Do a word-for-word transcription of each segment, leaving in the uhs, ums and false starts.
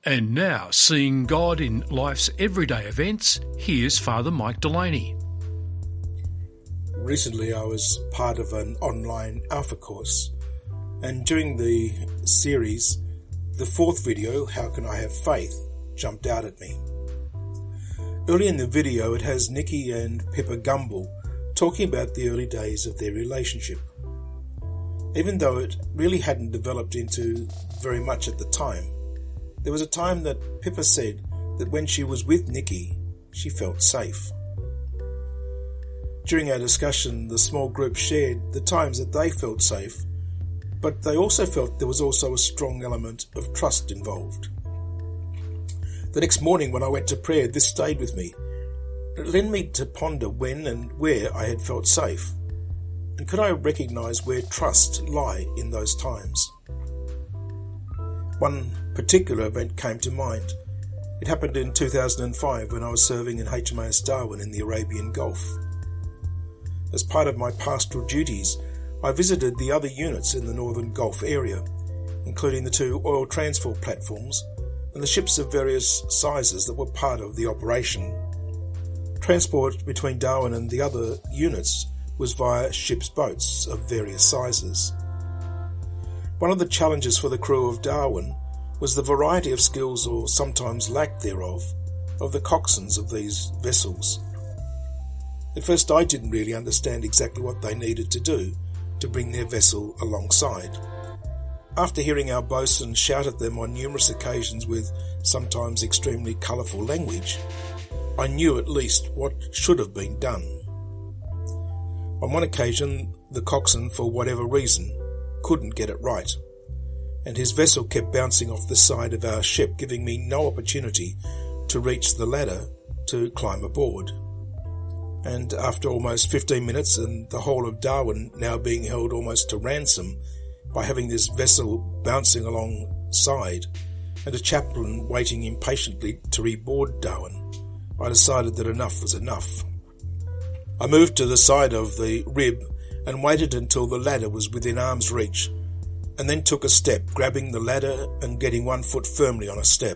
And now, seeing God in life's everyday events, here's Father Mike Delaney. Recently I was part of an online Alpha course, and during the series, the fourth video, How Can I Have Faith?, jumped out at me. Early in the video it has Nikki and Pippa Gumble talking about the early days of their relationship. Even though it really hadn't developed into very much at the time, there was a time that Pippa said that when she was with Nikki, she felt safe. During our discussion, the small group shared the times that they felt safe, but they also felt there was also a strong element of trust involved. The next morning when I went to prayer, this stayed with me. It led me to ponder when and where I had felt safe, and could I recognise where trust lay in those times. One particular event came to mind. It happened in two thousand five when I was serving in H M A S Darwin in the Arabian Gulf. As part of my pastoral duties, I visited the other units in the Northern Gulf area, including the two oil transport platforms and the ships of various sizes that were part of the operation. Transport between Darwin and the other units was via ship's boats of various sizes. One of the challenges for the crew of Darwin was the variety of skills, or sometimes lack thereof, of the coxswains of these vessels. At first I didn't really understand exactly what they needed to do to bring their vessel alongside. After hearing our boatswain shout at them on numerous occasions with sometimes extremely colourful language, I knew at least what should have been done. On one occasion, the coxswain, for whatever reason, couldn't get it right, and his vessel kept bouncing off the side of our ship, giving me no opportunity to reach the ladder to climb aboard. And after almost fifteen minutes, and the whole of Darwin now being held almost to ransom by having this vessel bouncing alongside, and a chaplain waiting impatiently to reboard Darwin, I decided that enough was enough. I moved to the side of the rib and waited until the ladder was within arm's reach, and then took a step, grabbing the ladder and getting one foot firmly on a step.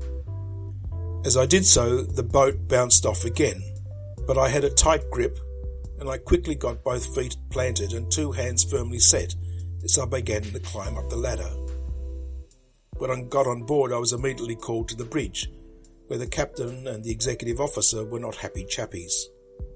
As I did so, the boat bounced off again, but I had a tight grip, and I quickly got both feet planted and two hands firmly set as I began to climb up the ladder. When I got on board, I was immediately called to the bridge, where the captain and the executive officer were not happy chappies.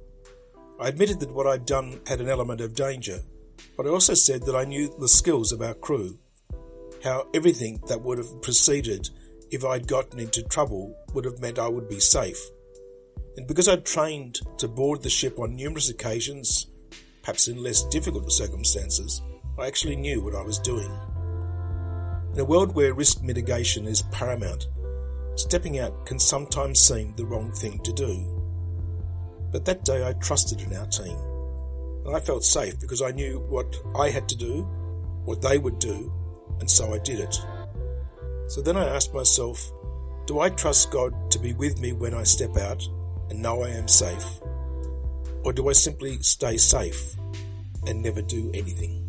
I admitted that what I'd done had an element of danger, but I also said that I knew the skills of our crew, how everything that would have proceeded if I'd gotten into trouble would have meant I would be safe. And because I'd trained to board the ship on numerous occasions, perhaps in less difficult circumstances, I actually knew what I was doing. In a world where risk mitigation is paramount, stepping out can sometimes seem the wrong thing to do. But that day I trusted in our team, and I felt safe because I knew what I had to do, what they would do, and so I did it. So then I asked myself, do I trust God to be with me when I step out and know I am safe? Or do I simply stay safe and never do anything?